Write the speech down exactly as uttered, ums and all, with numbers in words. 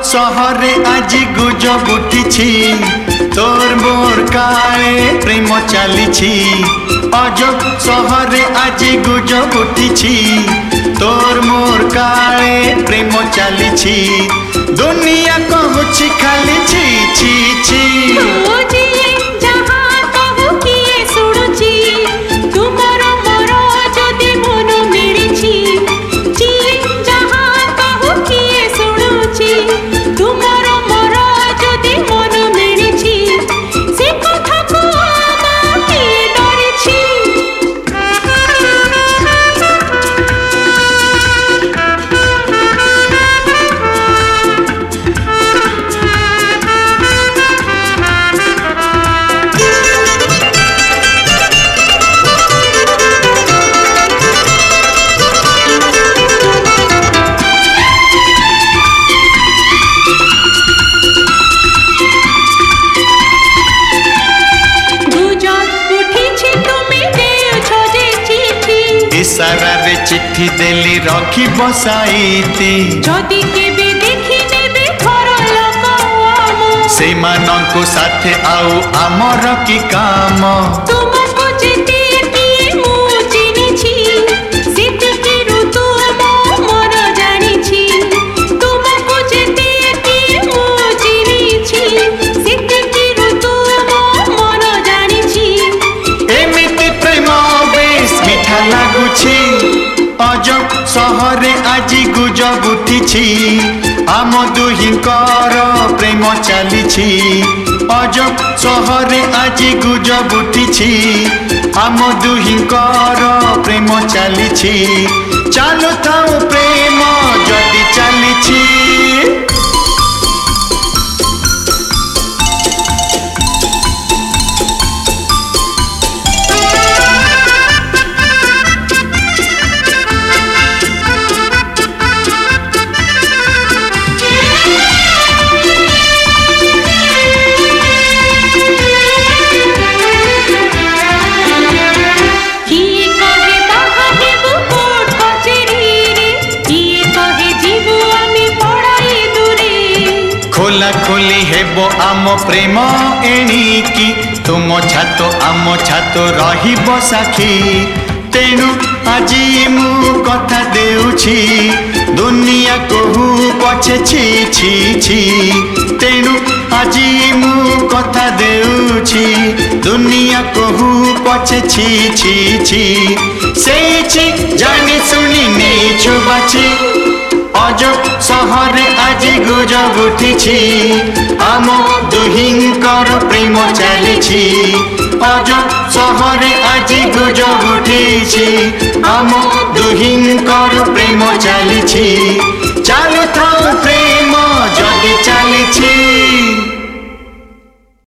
सहरे आज गुजब उठी तोर मोर काले प्रेम चली अजब सहरे आज गुजब उठी तोर मोर काले प्रेम चली दुनिया कहूँ खाली छी छी छी सारा रे चिट्ठी देली रखी बसाईती जदि केबे देखि नेबे घर लोक आम से माननको साथे आउ आमर की काम तुमको जेते किए मु चिनिछि सेते के ऋतु मो मन जानिछि तुमको जेते किए मु चिनिछि सेते के ऋतु मो मन जानिछि एमिति प्रेम बेस मिठा लागुछि अजब सहरे आज गुजब उठी आम दुहिंकर प्रेम चली अजब सहरे आज गुजब उठी आम दुहिंकर प्रेम चली चालू थाऊ प्रेम जदि चली खोला खोली हेबो आम प्रेम एणिकी तुम छातो आम छातो रहिबो साखी तेणु आज मु कथा देउछि दुनिया कहू पछे छी छी छी तेणु आज मु कथा देउछि दुनिया कहू पछे छी छी छी से छी जानी सुनी नहीं छुबाछि अजब सहरे आज गुजब उठी आम दुहिंकर प्रेम चली अजब सहरे आज गुजब उठी आम दुहिंकर प्रेम चली चालू थाऊ प्रेम जदि चली।